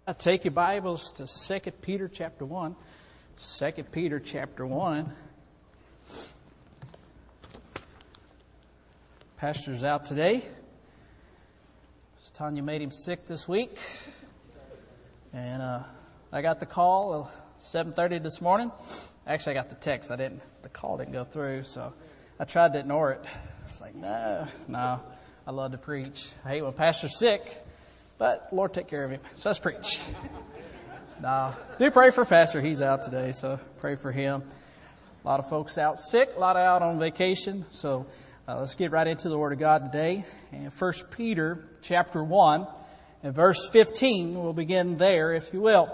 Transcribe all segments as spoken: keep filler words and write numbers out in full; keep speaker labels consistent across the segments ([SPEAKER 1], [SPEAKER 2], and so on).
[SPEAKER 1] I take your Bibles to Second Peter chapter one. Second Peter chapter one. Pastor's out today. Tanya made him sick this week. And uh, I got the call at seven thirty this morning. Actually, I got the text. I didn't. The call didn't go through, so I tried to ignore it. I was like, no, no. I love to preach. I hate when pastor's sick. But Lord take care of him. So let's preach. Nah, do pray for Pastor. He's out today, so pray for him. A lot of folks out sick, a lot of out on vacation. So uh, let's get right into the Word of God today. And First Peter chapter one and verse fifteen. We'll begin there, if you will.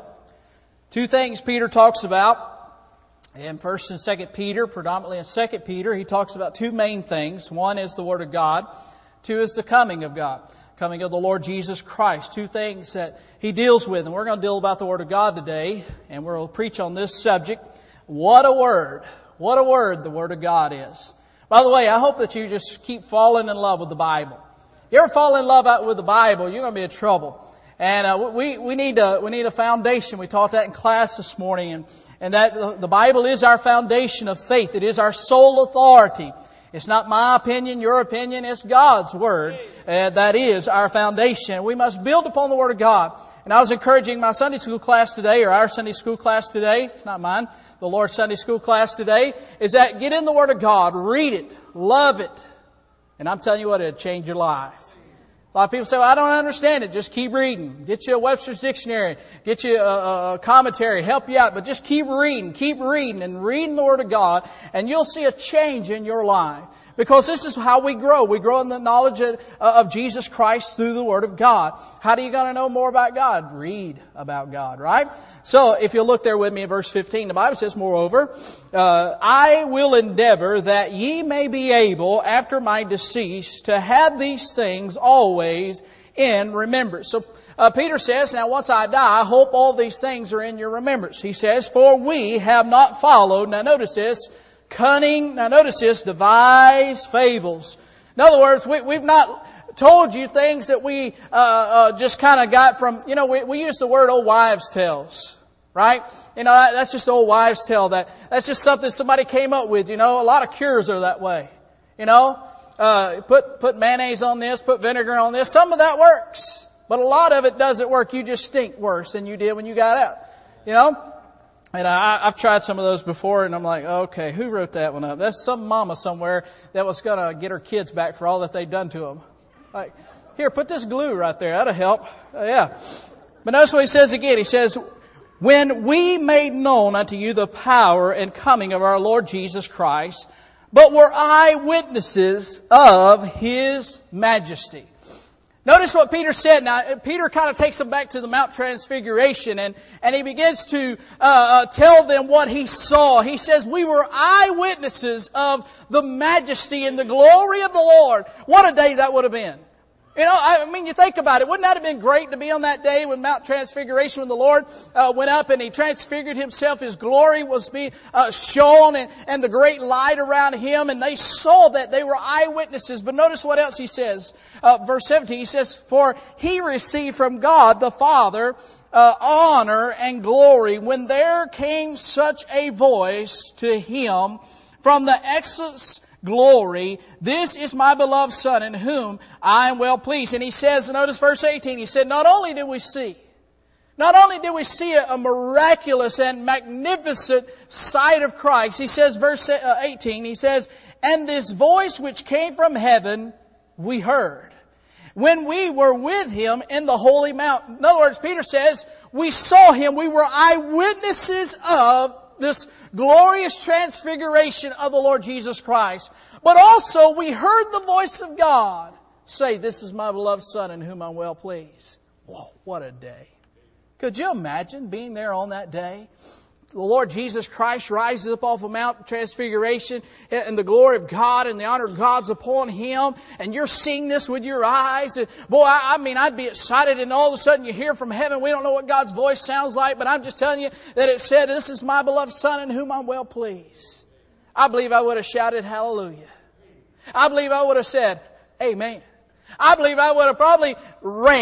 [SPEAKER 1] Two things Peter talks about in First and Second Peter, predominantly in Second Peter. He talks about two main things. One is the Word of God. Two is the coming of God. Coming of the Lord Jesus Christ. Two things that He deals with. And we're going to deal about the Word of God today. And we'll preach on this subject. What a word. What a word the Word of God is. By the way, I hope that you just keep falling in love with the Bible. You ever fall in love with the Bible, you're going to be in trouble. And uh, we, we, need a, we need a foundation. We taught that in class this morning. And, and that the Bible is our foundation of faith. It is our sole authority. It's not my opinion, your opinion. It's God's Word. Uh, that is our foundation. We must build upon the Word of God. And I was encouraging my Sunday school class today, or our Sunday school class today. It's not mine. The Lord's Sunday school class today is that get in the Word of God, read it, love it. And I'm telling you what, it'll change your life. A lot of people say, well, I don't understand it. Just keep reading. Get you a Webster's Dictionary. Get you a, a commentary. Help you out. But just keep reading. Keep reading and reading the Word of God. And you'll see a change in your life. Because this is how we grow. We grow in the knowledge of, of Jesus Christ through the Word of God. How do you going to know more about God? Read about God, right? So if you look there with me in verse fifteen, the Bible says, moreover, uh, I will endeavor that ye may be able, after my decease, to have these things always in remembrance. So uh, Peter says, now once I die, I hope all these things are in your remembrance. He says, for we have not followed, now notice this, cunning, now notice this, devised fables. In other words, we, we've not told you things that we uh, uh, just kind of got from, you know, we, we use the word old wives' tales, right? You know, that, that's just old wives' tale. That, that's just something somebody came up with, you know. A lot of cures are that way, you know. Uh, put, put mayonnaise on this, put vinegar on this. Some of that works, but a lot of it doesn't work. You just stink worse than you did when you got out, you know. And I, I've tried some of those before, and I'm like, okay, who wrote that one up? That's some mama somewhere that was going to get her kids back for all that they'd done to them. Like, here, put this glue right there. That'll help. Uh, yeah. But notice what he says again. He says, when we made known unto you the power and coming of our Lord Jesus Christ, but were eyewitnesses of His majesty. Notice what Peter said. Now, Peter kind of takes them back to the Mount Transfiguration, and, and he begins to uh, uh, tell them what he saw. He says, we were eyewitnesses of the majesty and the glory of the Lord. What a day that would have been. You know, I mean, you think about it. Wouldn't that have been great to be on that day when Mount Transfiguration, when the Lord uh, went up and He transfigured Himself, His glory was being uh, shown, and, and the great light around Him, and they saw that. They were eyewitnesses. But notice what else He says. Uh, verse seventeen, He says, for He received from God the Father uh, honor and glory when there came such a voice to Him from the excellence glory, this is my beloved Son in whom I am well pleased. And he says, notice verse eighteen, he said, not only did we see, not only did we see a, a miraculous and magnificent sight of Christ, he says, verse eighteen, he says, and this voice which came from heaven we heard when we were with Him in the holy mountain. In other words, Peter says, we saw Him, we were eyewitnesses of this glorious transfiguration of the Lord Jesus Christ. But also we heard the voice of God say, this is my beloved Son in whom I'm well pleased. Whoa, what a day. Could you imagine being there on that day? The Lord Jesus Christ rises up off of Mount Transfiguration, and the glory of God and the honor of God's upon Him, and you're seeing this with your eyes. And boy, I, I mean, I'd be excited, and all of a sudden you hear from heaven. We don't know what God's voice sounds like, but I'm just telling you that it said, this is my beloved Son in whom I'm well pleased. I believe I would have shouted hallelujah. I believe I would have said amen. I believe I would have probably ran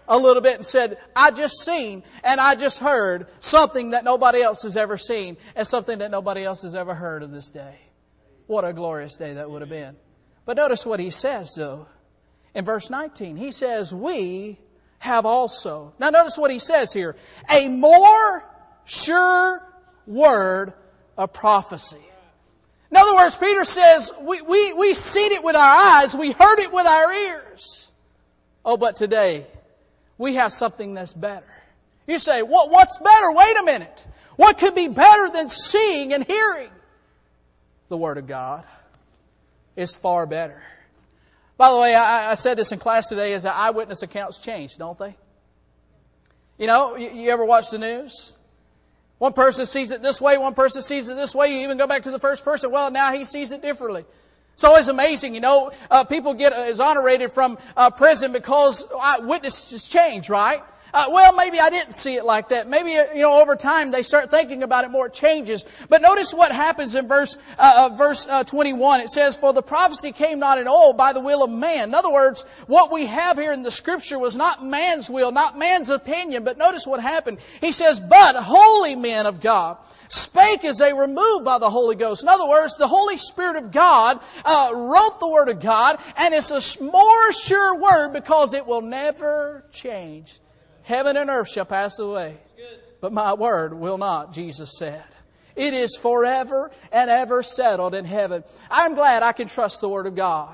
[SPEAKER 1] a little bit and said, I just seen and I just heard something that nobody else has ever seen and something that nobody else has ever heard of this day. What a glorious day that would have been. But notice what he says, though. In verse nineteen, he says, we have also. Now notice what he says here. A more sure word of prophecy. In other words, Peter says, we, we, we seen it with our eyes. We heard it with our ears. Oh, but today, we have something that's better. You say, what, what's better? Wait a minute. What could be better than seeing and hearing? The Word of God is far better. By the way, I, I said this in class today, is that eyewitness accounts change, don't they? You know, you, you ever watch the news? One person sees it this way, one person sees it this way. You even go back to the first person. Well, now he sees it differently. It's always amazing, you know. Uh, people get exonerated from uh, prison because eyewitnesses change, right? Uh, well, maybe I didn't see it like that. Maybe, you know, over time they start thinking about it more, it changes. But notice what happens in verse uh, verse uh, twenty-one. It says, for the prophecy came not in old by the will of man. In other words, what we have here in the Scripture was not man's will, not man's opinion. But notice what happened. He says, but holy men of God spake as they were moved by the Holy Ghost. In other words, the Holy Spirit of God uh, wrote the Word of God, and it's a more sure word because it will never change. Heaven and earth shall pass away, but my word will not, Jesus said. It is forever and ever settled in heaven. I'm glad I can trust the Word of God.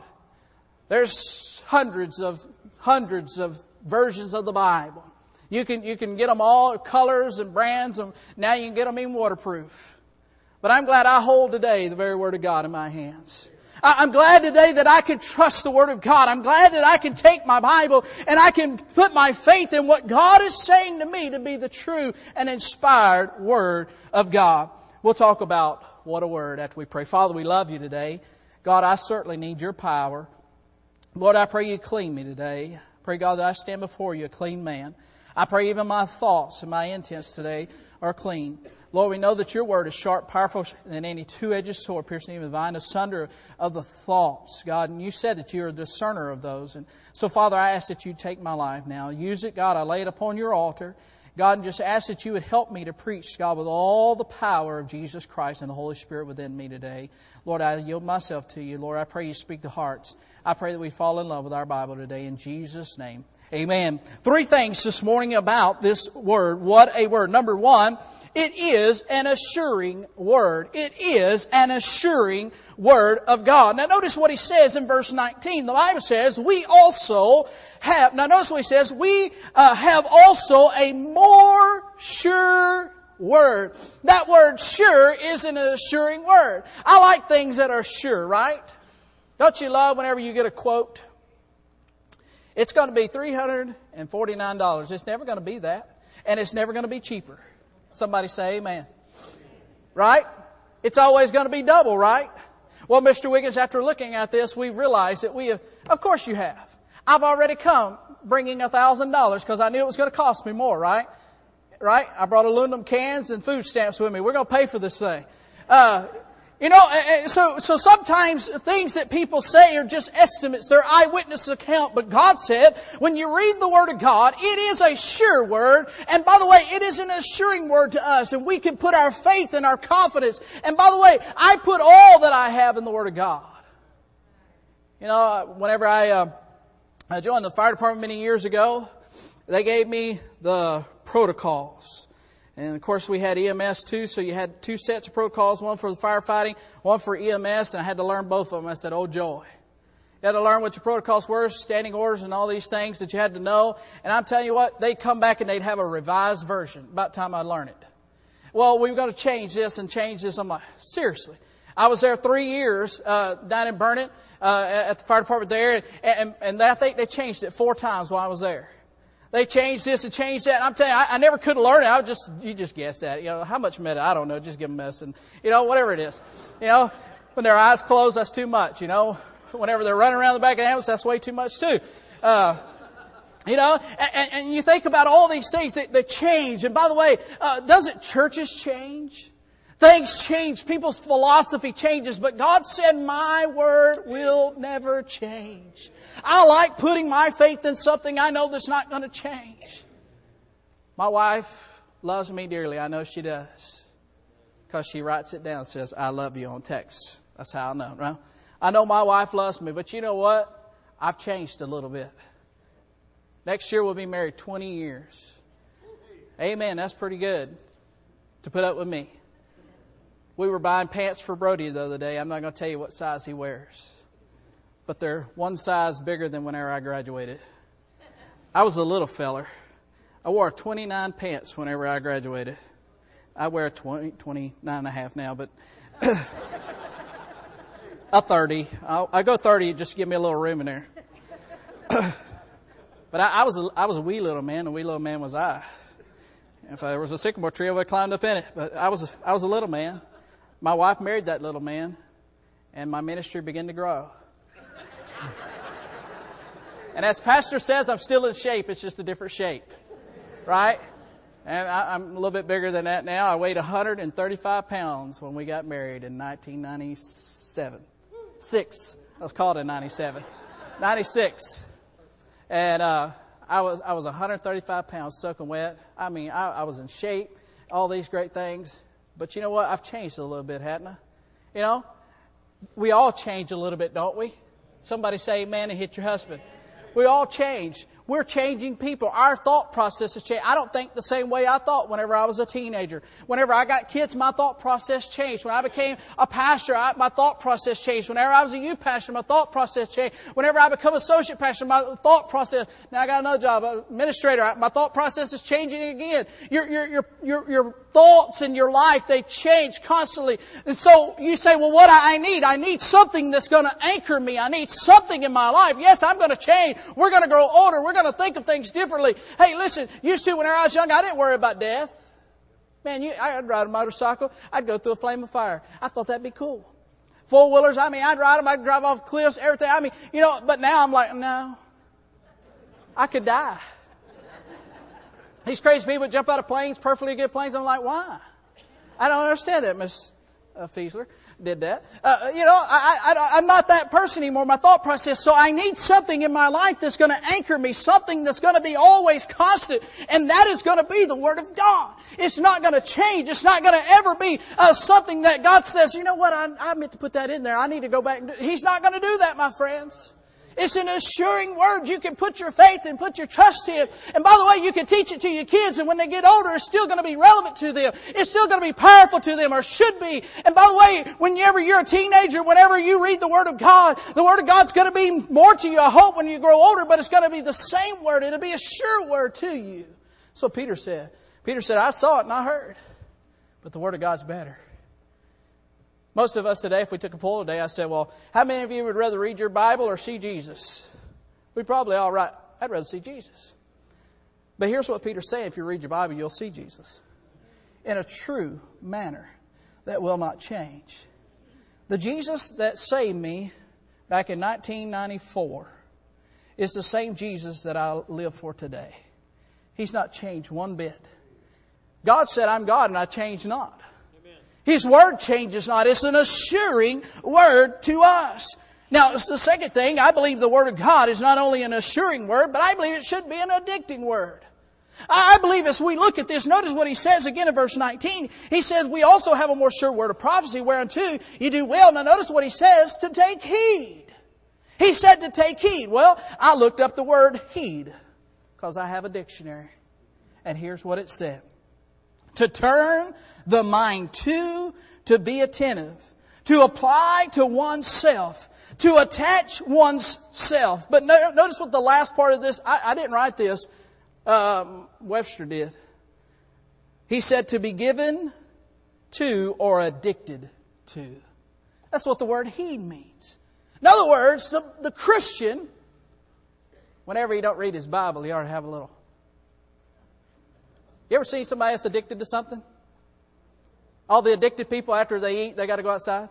[SPEAKER 1] There's hundreds of hundreds of versions of the Bible. You can you can get them all colors and brands, and now you can get them even waterproof. But I'm glad I hold today the very Word of God in my hands. I'm glad today that I can trust the Word of God. I'm glad that I can take my Bible and I can put my faith in what God is saying to me to be the true and inspired Word of God. We'll talk about what a word after we pray. Father, we love you today. God, I certainly need your power. Lord, I pray you clean me today. Pray, God, that I stand before you a clean man. I pray even my thoughts and my intents today are clean. Lord, we know that your word is sharp, powerful than any two-edged sword, piercing even divine asunder of the thoughts, God. And you said that you're a discerner of those. And so, Father, I ask that you take my life now. Use it, God. I lay it upon your altar. God, and just ask that you would help me to preach, God, with all the power of Jesus Christ and the Holy Spirit within me today. Lord, I yield myself to you. Lord, I pray you speak to hearts. I pray that we fall in love with our Bible today in Jesus' name. Amen. Three things this morning about this word. What a word. Number one, it is an assuring word. It is an assuring word of God. Now notice what he says in verse nineteen. The Bible says, we also have, now notice what he says, we uh, have also a more sure word. That word sure is an assuring word. I like things that are sure, right? Don't you love whenever you get a quote? It's going to be three hundred forty-nine dollars. It's never going to be that. And it's never going to be cheaper. Somebody say amen. Right? It's always going to be double, right? Well, Mister Wiggins, after looking at this, we realized that we have, of course you have. I've already come bringing one thousand dollars because I knew it was going to cost me more, right? Right? I brought aluminum cans and food stamps with me. We're going to pay for this thing. Uh, You know, so so sometimes things that people say are just estimates. They're eyewitness account. But God said, when you read the Word of God, it is a sure word. And by the way, it is an assuring word to us. And we can put our faith and our confidence. And by the way, I put all that I have in the Word of God. You know, whenever I, uh, I joined the fire department many years ago, they gave me the protocols. And of course we had E M S too, so you had two sets of protocols, one for the firefighting, one for E M S, and I had to learn both of them. I said, oh joy. You had to learn what your protocols were, standing orders and all these things that you had to know. And I'm telling you what, they'd come back and they'd have a revised version. About time I'd learn it. Well, we've got to change this and change this. I'm like, seriously. I was there three years uh, down in Burnett uh, at the fire department there, and, and, and I think they changed it four times while I was there. They changed this and changed that. And I'm telling you, I, I never could learn it. I would just, you just guess that. You know, how much meta? I don't know. Just give them a mess. And, you know, whatever it is. You know, when their eyes closed, that's too much. You know, whenever they're running around the back of the ambulance, that's way too much too. Uh, you know, and, and you think about all these things that, that change. And by the way, uh, doesn't churches change? Things change. People's philosophy changes. But God said, my word will never change. I like putting my faith in something I know that's not going to change. My wife loves me dearly. I know she does. Because she writes it down, says, I love you on text. That's how I know, right? I know my wife loves me. But you know what? I've changed a little bit. Next year we'll be married twenty years. Amen. That's pretty good to put up with me. We were buying pants for Brody the other day. I'm not going to tell you what size he wears. But they're one size bigger than whenever I graduated. I was a little feller. I wore twenty-nine pants whenever I graduated. I wear twenty, twenty-nine and a half now, but a thirty. I'll, I go thirty just to give me a little room in there. But I, I was a, I was a wee little man, a wee little man was I. If there was a sycamore tree, I would have climbed up in it. But I was I was a little man. My wife married that little man, and my ministry began to grow. And as Pastor says, I'm still in shape. It's just a different shape. Right? And I, I'm a little bit bigger than that now. I weighed one hundred thirty-five pounds when we got married in nineteen ninety-seven. Six. I was called in ninety-seven. ninety-six. And uh, I was I was one hundred thirty-five pounds soaking wet. I mean, I, I was in shape. All these great things. But you know what? I've changed a little bit, hadn't I? You know, we all change a little bit, don't we? Somebody say amen and hit your husband. We all change. We're changing people. Our thought process has changed. I don't think the same way I thought whenever I was a teenager. Whenever I got kids, my thought process changed. When I became a pastor, I, my thought process changed. Whenever I was a youth pastor, my thought process changed. Whenever I become associate pastor, my thought process, now I got another job, administrator, my thought process is changing again. Your, your, your, your, your thoughts in your life, they change constantly. And so you say, well, what I need? I need something that's going to anchor me. I need something in my life. Yes, I'm going to change. We're going to grow older. We're going to think of things differently. Hey, listen, used to when I was young, I didn't worry about death. Man, you, I'd ride a motorcycle. I'd go through a flame of fire. I thought that'd be cool. Four-wheelers, I mean, I'd ride them. I'd drive off cliffs, everything. I mean, you know, but now I'm like, no. I could die. These crazy people jump out of planes, perfectly good planes. I'm like, why? I don't understand that, Miss uh, Fiesler did that. Uh, you know, I, I, I'm not that person anymore, my thought process. So I need something in my life that's going to anchor me, something that's going to be always constant. And that is going to be the Word of God. It's not going to change. It's not going to ever be uh, something that God says, you know what, I, I meant to put that in there. I need to go back and do it. He's not going to do that, my friends. It's an assuring word. You can put your faith and put your trust in. And by the way, you can teach it to your kids, and when they get older, it's still going to be relevant to them. It's still going to be powerful to them, or should be. And by the way, whenever you're a teenager, whenever you read the Word of God, the Word of God's going to be more to you, I hope, when you grow older, but it's going to be the same word. It'll be a sure word to you. So Peter said. Peter said, I saw it and I heard, but the Word of God's better. Most of us today, if we took a poll today, I said, well, how many of you would rather read your Bible or see Jesus? We'd probably all right. I'd rather see Jesus. But here's what Peter's saying. If you read your Bible, you'll see Jesus in a true manner that will not change. The Jesus that saved me back in nineteen ninety-four is the same Jesus that I live for today. He's not changed one bit. God said, I'm God and I change not. His Word changes not. It's an assuring Word to us. Now, it's the second thing. I believe the Word of God is not only an assuring Word, but I believe it should be an addicting Word. I believe as we look at this, notice what he says again in verse nineteen. He says, we also have a more sure word of prophecy, whereunto you do well. Now notice what he says, to take heed. He said to take heed. Well, I looked up the word heed because I have a dictionary. And here's what it said. To turn the mind to, to be attentive, to apply to oneself, to attach one's self. But no, notice what the last part of this, I, I didn't write this, um, Webster did. He said to be given to or addicted to. That's what the word heed means. In other words, the, the Christian, whenever he don't read his Bible, he ought to have a little. You ever seen somebody that's addicted to something? All the addicted people, after they eat, they got to go outside.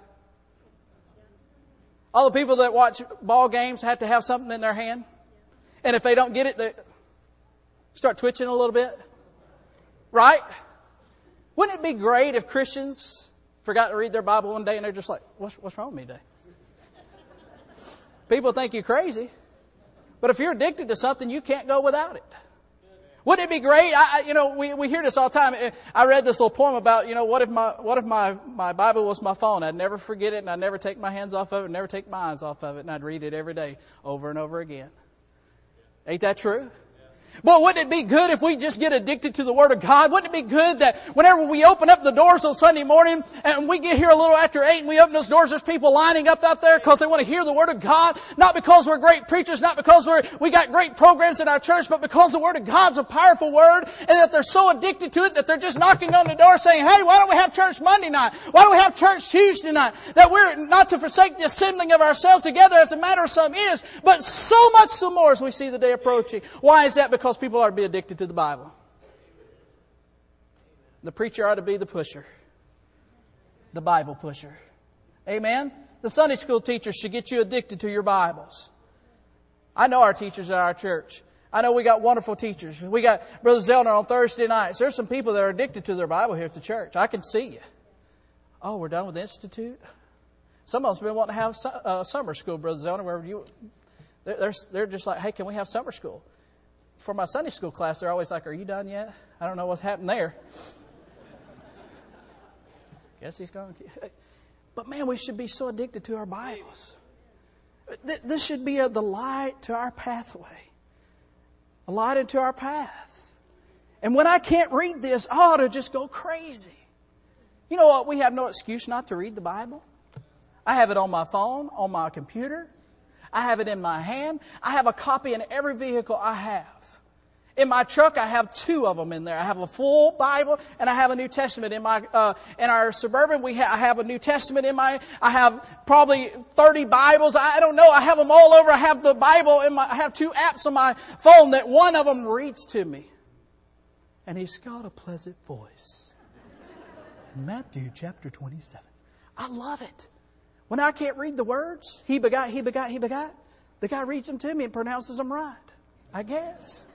[SPEAKER 1] All the people that watch ball games have to have something in their hand. And if they don't get it, they start twitching a little bit. Right? Wouldn't it be great if Christians forgot to read their Bible one day and they're just like, what's, what's wrong with me today? People think you're crazy. But if you're addicted to something, you can't go without it. Wouldn't it be great? I, I, you know, we, we hear this all the time. I read this little poem about, you know, what if my, what if my, my Bible was my phone? I'd never forget it and I'd never take my hands off of it, never take my eyes off of it, and I'd read it every day over and over again. Ain't that true? Boy, wouldn't it be good if we just get addicted to the Word of God? Wouldn't it be good that whenever we open up the doors on Sunday morning and we get here a little after eight and we open those doors, there's people lining up out there because they want to hear the Word of God? Not because we're great preachers, not because we're, we got great programs in our church, but because the Word of God's a powerful Word and that they're so addicted to it that they're just knocking on the door saying, hey, why don't we have church Monday night? Why don't we have church Tuesday night? That we're not to forsake the assembling of ourselves together as a matter of some is, but so much so more as we see the day approaching. Why is that? Because people are to be addicted to the Bible. The preacher ought to be the pusher. The Bible pusher. Amen? The Sunday school teachers should get you addicted to your Bibles. I know our teachers at our church. I know we got wonderful teachers. We got Brother Zellner on Thursday nights. There's some people that are addicted to their Bible here at the church. I can see you. Oh, we're done with the Institute? Some of us have been wanting to have uh, summer school, Brother Zellner. Wherever you, they're, they're just like, hey, can we have summer school? For my Sunday school class, they're always like, are you done yet? I don't know what's happened there. Guess he's going to... But man, we should be so addicted to our Bibles. This should be a, the light to our pathway. A light into our path. And when I can't read this, I ought to just go crazy. You know what? We have no excuse not to read the Bible. I have it on my phone, on my computer. I have it in my hand. I have a copy in every vehicle I have. In my truck, I have two of them in there. I have a full Bible and I have a New Testament. In my uh, in our Suburban, we ha- I have a New Testament in my. I have probably thirty Bibles. I don't know. I have them all over. I have the Bible in my. I have two apps on my phone that one of them reads to me, and he's got a pleasant voice. Matthew chapter twenty-seven. I love it. When I can't read the words, he begot, he begot, he begot. The guy reads them to me and pronounces them right. I guess.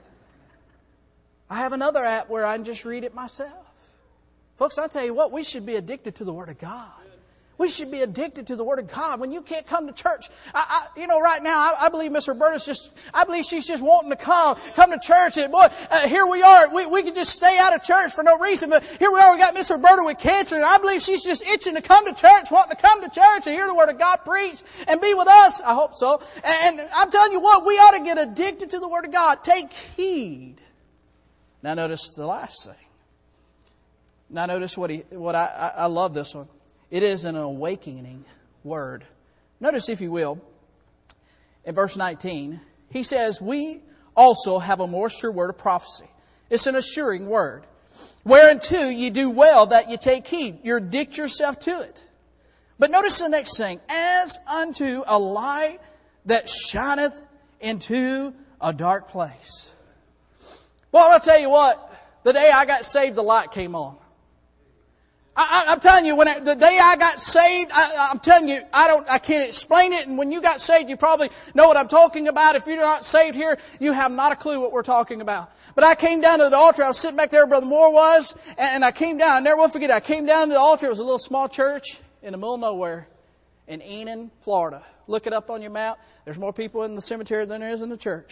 [SPEAKER 1] I have another app where I can just read it myself. Folks, I tell you what, we should be addicted to the Word of God. We should be addicted to the Word of God. When you can't come to church, I, I, you know, right now, I, I believe Miss Roberta's just, I believe she's just wanting to come, come to church. And boy, uh, here we are. We, we could just stay out of church for no reason. But here we are, we got Miss Roberta with cancer. And I believe she's just itching to come to church, wanting to come to church and hear the Word of God preached and be with us. I hope so. And, and I'm telling you what, we ought to get addicted to the Word of God. Take heed. Now notice the last thing. Now notice what he, what I, I, I love this one. It is an awakening word. Notice, if you will, in verse nineteen, he says, we also have a more sure word of prophecy. It's an assuring word. Whereunto you do well that you take heed. You addict yourself to it. But notice the next thing. As unto a light that shineth into a dark place. Well, I'll tell you what. The day I got saved, the light came on. I, I, I'm telling you, when I, the day I got saved, I, I'm telling you, I don't, I can't explain it. And when you got saved, you probably know what I'm talking about. If you're not saved here, you have not a clue what we're talking about. But I came down to the altar. I was sitting back there where Brother Moore was, and, and I came down. I never will forget it. I came down to the altar. It was a little small church in the middle of nowhere in Enon, Florida. Look it up on your map. There's more people in the cemetery than there is in the church.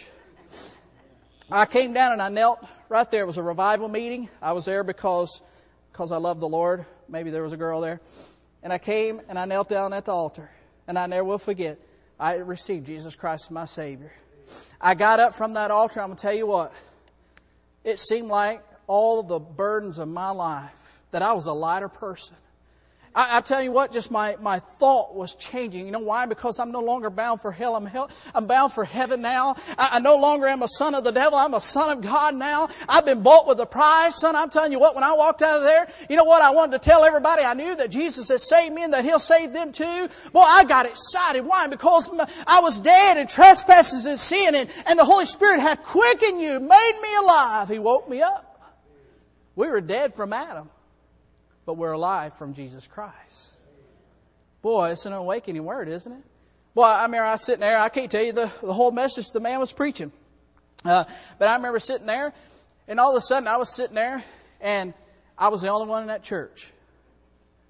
[SPEAKER 1] I came down and I knelt right there. It was a revival meeting. I was there because, because I love the Lord. Maybe there was a girl there. And I came and I knelt down at the altar. And I never will forget, I received Jesus Christ as my Savior. I got up from that altar. I'm going to tell you what. It seemed like all the burdens of my life, that I was a lighter person. I, I tell you what, just my, my thought was changing. You know why? Because I'm no longer bound for hell. I'm hell, I'm bound for heaven now. I, I no longer am a son of the devil. I'm a son of God now. I've been bought with a price. Son, I'm telling you what, when I walked out of there, you know what? I wanted to tell everybody I knew that Jesus had saved me and that He'll save them too. Boy, I got excited. Why? Because I was dead in trespasses and sin, and, and the Holy Spirit had quickened you, made me alive. He woke me up. We were dead from Adam, but we're alive from Jesus Christ. Boy, it's an awakening word, isn't it? Boy, I remember I was sitting there. I can't tell you the, the whole message the man was preaching. Uh, but I remember sitting there, and all of a sudden I was sitting there, and I was the only one in that church.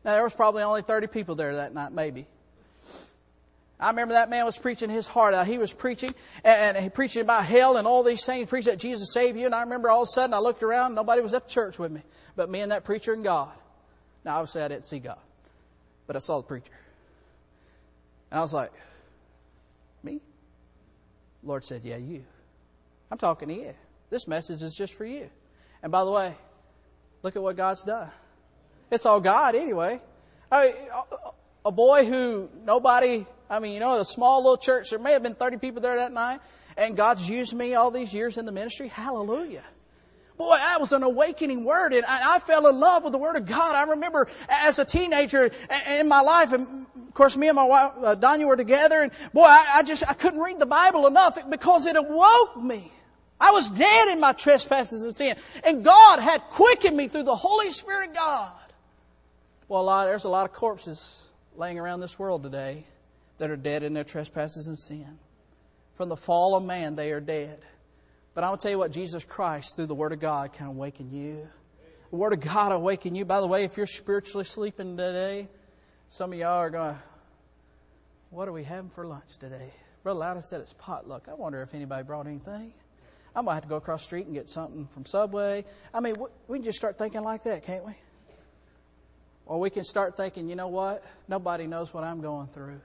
[SPEAKER 1] Now, there was probably only thirty people there that night, maybe. I remember that man was preaching his heart out. He was preaching, and he preaching about hell and all these things, preaching that Jesus saved you. And I remember all of a sudden I looked around, nobody was at the church with me, but me and that preacher and God. Now, obviously I didn't see God, but I saw the preacher. And I was like, me? The Lord said, yeah, you. I'm talking to you. This message is just for you. And by the way, look at what God's done. It's all God anyway. I mean, a boy who nobody... I mean, you know, a small little church, there may have been thirty people there that night, and God's used me all these years in the ministry. Hallelujah. Boy, that was an awakening word, and I fell in love with the Word of God. I remember as a teenager in my life, and of course, me and my wife, uh, Danya, were together, and boy, I, I just, I couldn't read the Bible enough because it awoke me. I was dead in my trespasses and sin, and God had quickened me through the Holy Spirit of God. Well, a lot, there's a lot of corpses laying around this world today that are dead in their trespasses and sin. From the fall of man, they are dead. But I will tell you what, Jesus Christ, through the Word of God, can awaken you. The Word of God awaken you. By the way, if you're spiritually sleeping today, some of y'all are going, what are we having for lunch today? Brother Loudon said it's potluck. I wonder if anybody brought anything. I might have to go across the street and get something from Subway. I mean, we can just start thinking like that, can't we? Or we can start thinking, you know what? Nobody knows what I'm going through.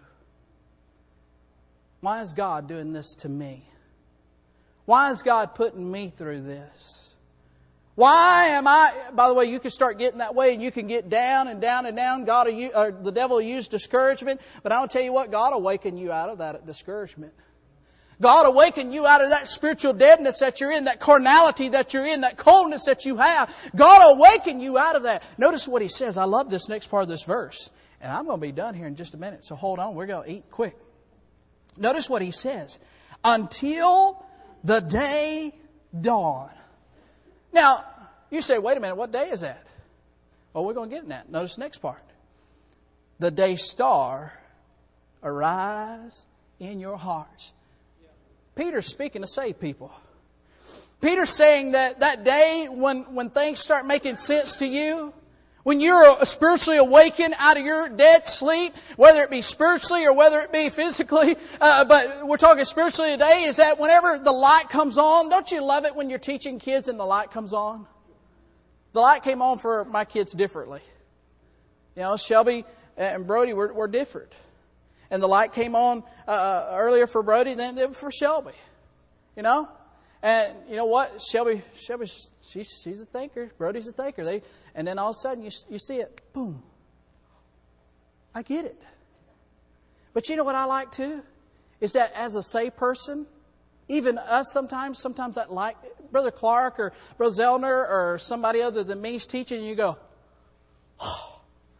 [SPEAKER 1] Why is God doing this to me? Why is God putting me through this? Why am I... By the way, you can start getting that way and you can get down and down and down. God, will, or the devil will use discouragement. But I'll tell you what, God will awaken you out of that discouragement. God will awaken you out of that spiritual deadness that you're in, that carnality that you're in, that coldness that you have. God will awaken you out of that. Notice what He says. I love this next part of this verse. And I'm going to be done here in just a minute. So hold on. We're going to eat quick. Notice what He says. Until the day dawn. Now, you say, wait a minute, what day is that? Well, we're going to get in that. Notice the next part. The day star arise in your hearts. Peter's speaking to saved people. Peter's saying that that day when, when things start making sense to you, when you're spiritually awakened out of your dead sleep, whether it be spiritually or whether it be physically, uh, but we're talking spiritually today, is that whenever the light comes on, don't you love it when you're teaching kids and the light comes on? The light came on for my kids differently. You know, Shelby and Brody were, were different. And the light came on uh, earlier for Brody than it was for Shelby. You know? And you know what? Shelby, Shelby, she's she's a thinker. Brody's a thinker. They, and then all of a sudden you you see it, boom. I get it. But you know what I like too, is that as a saved person, even us sometimes, sometimes that like Brother Clark or Brother Zellner or somebody other than me's teaching, and you go, oh.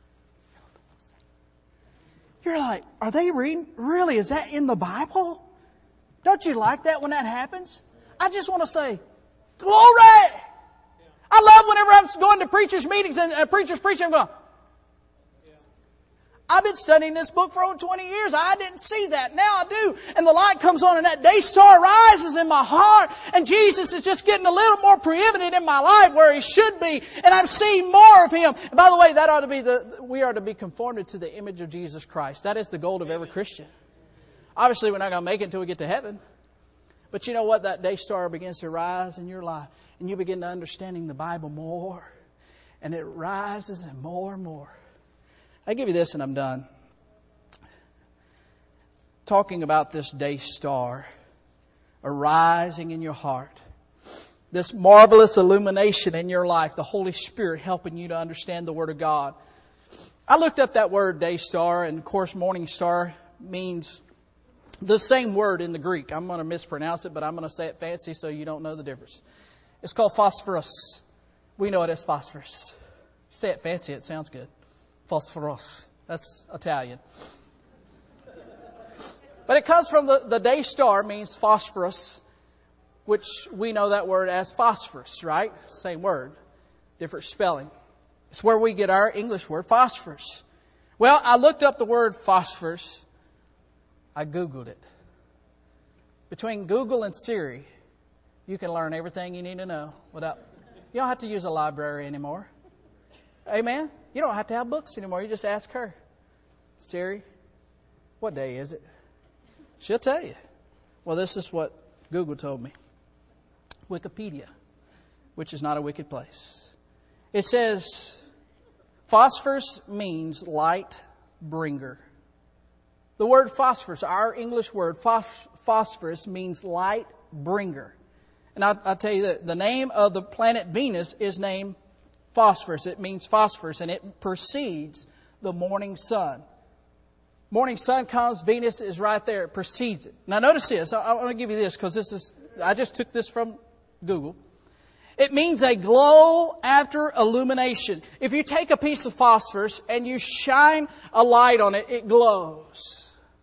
[SPEAKER 1] You're like, are they reading? Really? Is that in the Bible? Don't you like that when that happens? I just want to say, glory! I love whenever I'm going to preachers' meetings and a preacher's preaching, I'm going, I've been studying this book for over twenty years. I didn't see that. Now I do. And the light comes on and that day star rises in my heart. And Jesus is just getting a little more preeminent in my life where He should be. And I'm seeing more of Him. And by the way, that ought to be the, we are to be conformed to the image of Jesus Christ. That is the goal of every Christian. Obviously, we're not going to make it until we get to heaven. But you know what? That day star begins to rise in your life. And you begin to understanding the Bible more. And it rises and more and more. I give you this and I'm done. Talking about this day star arising in your heart. This marvelous illumination in your life. The Holy Spirit helping you to understand the Word of God. I looked up that word day star, and of course morning star means the same word in the Greek. I'm going to mispronounce it, but I'm going to say it fancy so you don't know the difference. It's called phosphorus. We know it as phosphorus. Say it fancy, it sounds good. Phosphorus. That's Italian. But it comes from the, the day star means phosphorus, which we know that word as phosphorus, right? Same word, different spelling. It's where we get our English word phosphorus. Well, I looked up the word phosphorus. I Googled it. Between Google and Siri, you can learn everything you need to know without, you don't have to use a library anymore. Amen? You don't have to have books anymore. You just ask her. Siri, what day is it? She'll tell you. Well, this is what Google told me. Wikipedia, which is not a wicked place. It says, phosphorus means light bringer. The word phosphorus, our English word, phos- phosphorus means light bringer. And I'll, I'll tell you that the name of the planet Venus is named phosphorus. It means phosphorus, and it precedes the morning sun. Morning sun comes, Venus is right there. It precedes it. Now notice this. I, I want to give you this because this is, I just took this from Google. It means a glow after illumination. If you take a piece of phosphorus and you shine a light on it, it glows.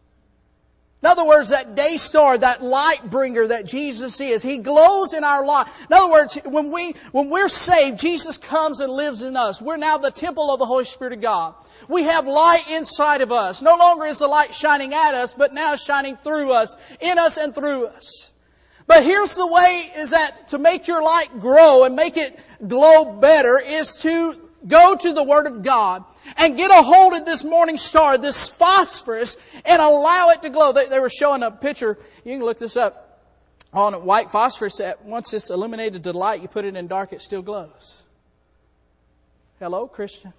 [SPEAKER 1] In other words, that day star, that light bringer that Jesus is, He glows in our life. In other words, when, we, when we're saved, Jesus comes and lives in us. We're now the temple of the Holy Spirit of God. We have light inside of us. No longer is the light shining at us, but now it's shining through us, in us and through us. But here's the way is that to make your light grow and make it glow better is to go to the Word of God and get a hold of this morning star, this phosphorus, and allow it to glow. They, they were showing a picture. You can look this up on white phosphorus. That once it's illuminated to light, you put it in dark, it still glows. Hello, Christian.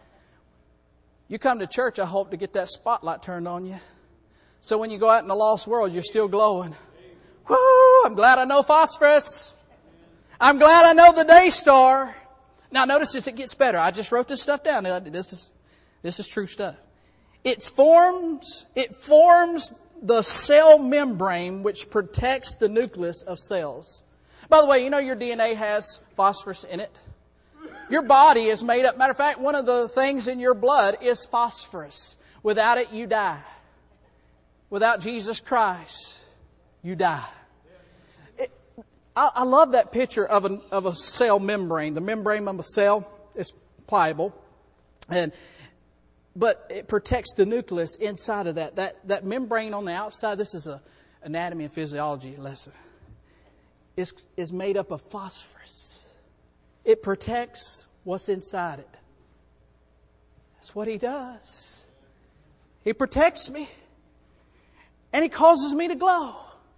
[SPEAKER 1] You come to church, I hope to get that spotlight turned on you. So when you go out in the lost world, you're still glowing. Woo! I'm glad I know phosphorus. I'm glad I know the day star. Now notice this, it gets better. I just wrote this stuff down. This is, this is true stuff. It forms, it forms the cell membrane which protects the nucleus of cells. By the way, you know your D N A has phosphorus in it? Your body is made up. Matter of fact, one of the things in your blood is phosphorus. Without it, you die. Without Jesus Christ, you die. It, I, I love that picture of a, of a cell membrane. The membrane of a cell is pliable, and but it protects the nucleus inside of that. That that membrane on the outside. This is a anatomy and physiology lesson. Is is made up of phosphorus. It protects what's inside it. That's what He does. He protects me. And He causes me to glow.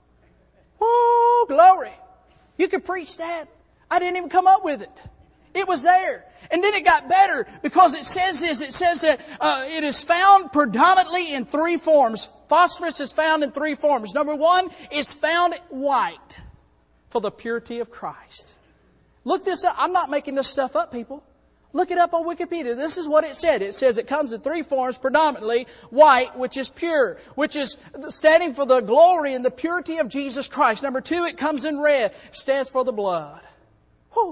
[SPEAKER 1] Woo, glory. You can preach that. I didn't even come up with it. It was there. And then it got better because it says this. It says that uh, it is found predominantly in three forms. Phosphorus is found in three forms. Number one, it's found white for the purity of Christ. Look this up. I'm not making this stuff up, people. Look it up on Wikipedia. This is what it said. It says it comes in three forms, predominantly white, which is pure, which is standing for the glory and the purity of Jesus Christ. Number two, it comes in red, stands for the blood. Whew.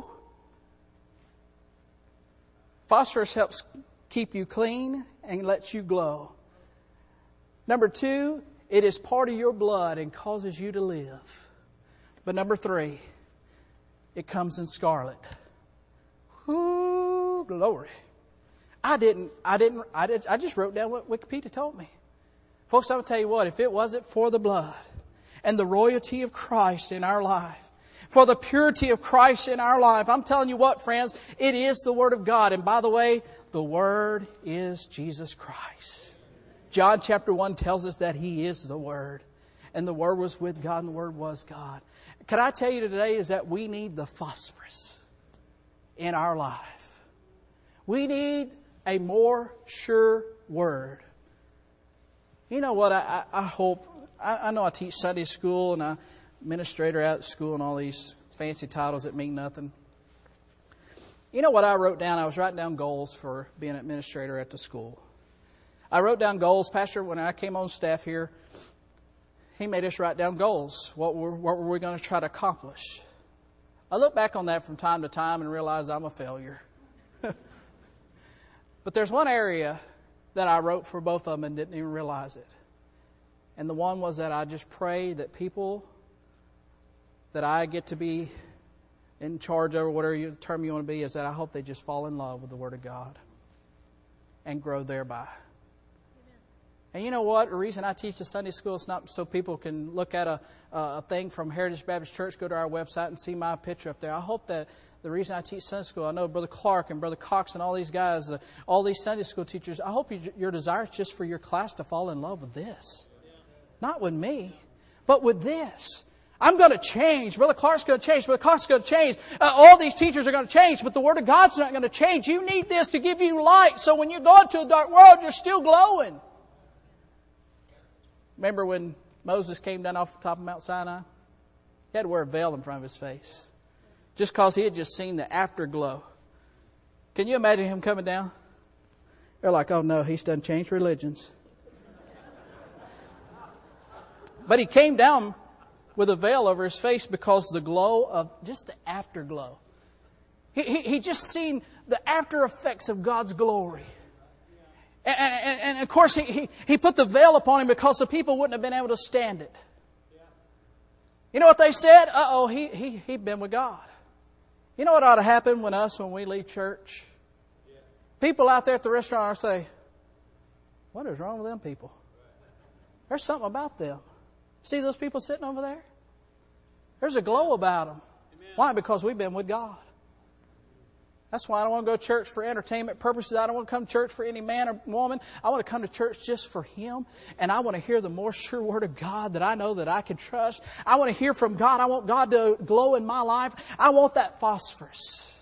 [SPEAKER 1] Phosphorus helps keep you clean and lets you glow. Number two, it is part of your blood and causes you to live. But number three, it comes in scarlet. Whoo, glory. I didn't, I didn't, I did, I just wrote down what Wikipedia told me. Folks, I'm going to tell you what, if it wasn't for the blood and the royalty of Christ in our life, for the purity of Christ in our life, I'm telling you what, friends, it is the Word of God. And by the way, the Word is Jesus Christ. John chapter one tells us that He is the Word. And the Word was with God and the Word was God. Can I tell you today is that we need the phosphorus in our life. We need a more sure Word. You know what? I, I, I hope, I, I know I teach Sunday school and I'm administrator out at school and all these fancy titles that mean nothing. You know what I wrote down? I was writing down goals for being an administrator at the school. I wrote down goals. Pastor, when I came on staff here, he made us write down goals. What were, what were we going to try to accomplish? I look back on that from time to time and realize I'm a failure. But there's one area that I wrote for both of them and didn't even realize it. And the one was that I just pray that people that I get to be in charge of, or whatever term you want to be, is that I hope they just fall in love with the Word of God and grow thereby. And you know what? The reason I teach the Sunday school is not so people can look at a, a thing from Heritage Baptist Church, go to our website and see my picture up there. I hope that the reason I teach Sunday school, I know Brother Clark and Brother Cox and all these guys, uh, all these Sunday school teachers, I hope you, your desire is just for your class to fall in love with this. Not with me, but with this. I'm going to change. Brother Clark's going to change. Brother Cox is going to change. Uh, all these teachers are going to change, but the Word of God's not going to change. You need this to give you light, so when you go into a dark world, you're still glowing. Remember when Moses came down off the top of Mount Sinai? He had to wear a veil in front of his face. Just because he had just seen the afterglow. Can you imagine him coming down? They're like, oh no, he's done changed religions. But he came down with a veil over his face because the glow of, just the afterglow. He, he, he just seen the after effects of God's glory. And, and, and of course, he, he, he put the veil upon him because the people wouldn't have been able to stand it. You know what they said? Uh-oh, he, he, he'd been with God. You know what ought to happen when us, when we leave church? People out there at the restaurant are say, what is wrong with them people? There's something about them. See those people sitting over there? There's a glow about them. Why? Because we've been with God. That's why I don't want to go to church for entertainment purposes. I don't want to come to church for any man or woman. I want to come to church just for Him. And I want to hear the more sure Word of God that I know that I can trust. I want to hear from God. I want God to glow in my life. I want that phosphorus.